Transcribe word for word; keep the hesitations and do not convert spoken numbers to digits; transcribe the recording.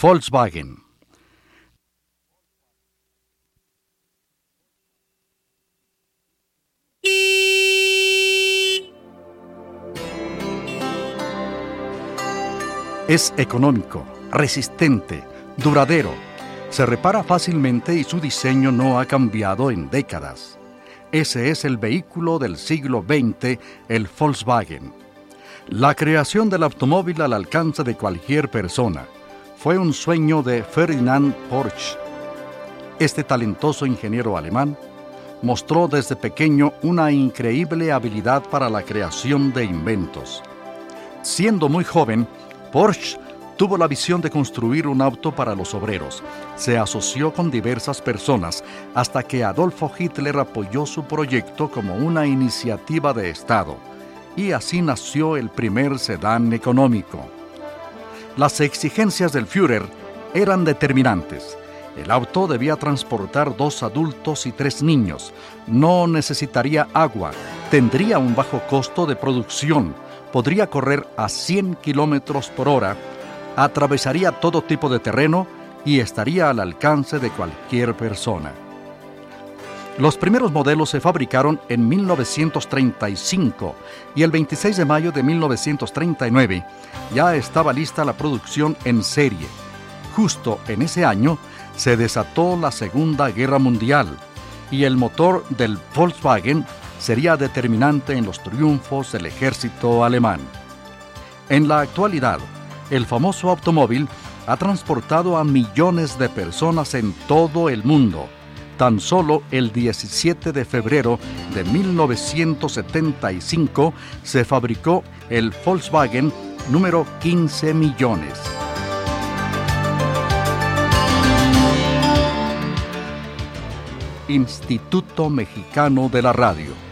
Volkswagen. Es económico, resistente, duradero, se repara fácilmente y su diseño no ha cambiado en décadas. Ese es el vehículo del siglo veinte, el Volkswagen. La creación del automóvil al alcance de cualquier persona fue un sueño de Ferdinand Porsche. Este talentoso ingeniero alemán mostró desde pequeño una increíble habilidad para la creación de inventos. Siendo muy joven, Porsche tuvo la visión de construir un auto para los obreros. Se asoció con diversas personas hasta que Adolfo Hitler apoyó su proyecto como una iniciativa de Estado, y así nació el primer sedán económico. Las exigencias del Führer eran determinantes. El auto debía transportar dos adultos y tres niños. No necesitaría agua, tendría un bajo costo de producción, podría correr a cien kilómetros por hora, atravesaría todo tipo de terreno y estaría al alcance de cualquier persona. Los primeros modelos se fabricaron en mil novecientos treinta y cinco y el veintiséis de mayo de mil novecientos treinta y nueve ya estaba lista la producción en serie. Justo en ese año se desató la Segunda Guerra Mundial y el motor del Volkswagen sería determinante en los triunfos del ejército alemán. En la actualidad, el famoso automóvil ha transportado a millones de personas en todo el mundo. Tan solo el diecisiete de febrero de mil novecientos setenta y cinco se fabricó el Volkswagen número quince millones. Instituto Mexicano de la Radio.